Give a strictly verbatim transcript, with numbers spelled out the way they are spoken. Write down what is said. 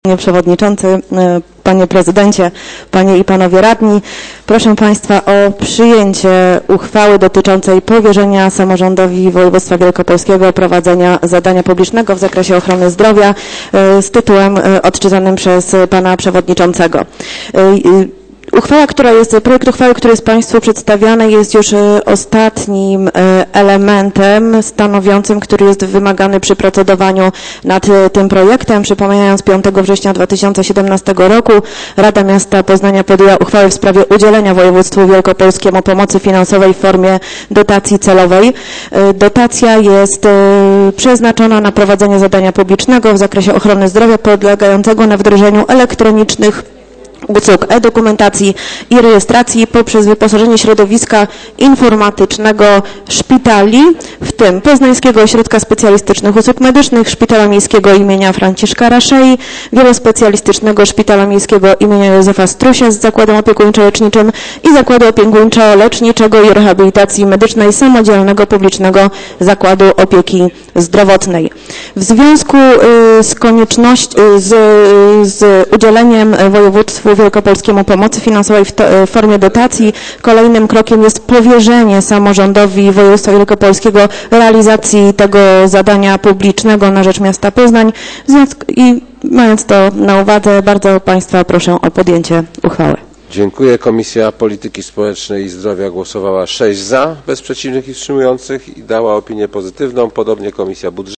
Panie Przewodniczący, Panie Prezydencie, Panie i Panowie Radni, proszę Państwa o przyjęcie uchwały dotyczącej powierzenia samorządowi województwa wielkopolskiego prowadzenia zadania publicznego w zakresie ochrony zdrowia z tytułem odczytanym przez Pana Przewodniczącego. Uchwała, która jest, projekt uchwały, który jest Państwu przedstawiany, jest już ostatnim elementem stanowiącym, który jest wymagany przy procedowaniu nad tym projektem. Przypominając, piątego września dwa tysiące siedemnastego roku Rada Miasta Poznania podjęła uchwałę w sprawie udzielenia województwu wielkopolskiemu pomocy finansowej w formie dotacji celowej. Dotacja jest przeznaczona na prowadzenie zadania publicznego w zakresie ochrony zdrowia polegającego na wdrożeniu elektronicznych usług e-dokumentacji i rejestracji poprzez wyposażenie środowiska informatycznego szpitali, w tym Poznańskiego Ośrodka Specjalistycznych Usług Medycznych, Szpitala Miejskiego imienia Franciszka Raszei, Wielospecjalistycznego Szpitala Miejskiego imienia Józefa Strusia z Zakładem Opiekuńczo-Leczniczym i Zakładu Opiekuńczo-Leczniczego i Rehabilitacji Medycznej Samodzielnego Publicznego Zakładu Opieki Zdrowotnej. W związku z koniecznością, z, z udzieleniem województwu wielkopolskiemu pomocy finansowej w, to, w formie dotacji, kolejnym krokiem jest powierzenie samorządowi województwa wielkopolskiego realizacji tego zadania publicznego na rzecz miasta Poznań. I mając to na uwadze, bardzo Państwa proszę o podjęcie uchwały. Dziękuję. Komisja Polityki Społecznej i Zdrowia głosowała sześć za, bez przeciwnych i wstrzymujących i dała opinię pozytywną. Podobnie Komisja Budżetowa.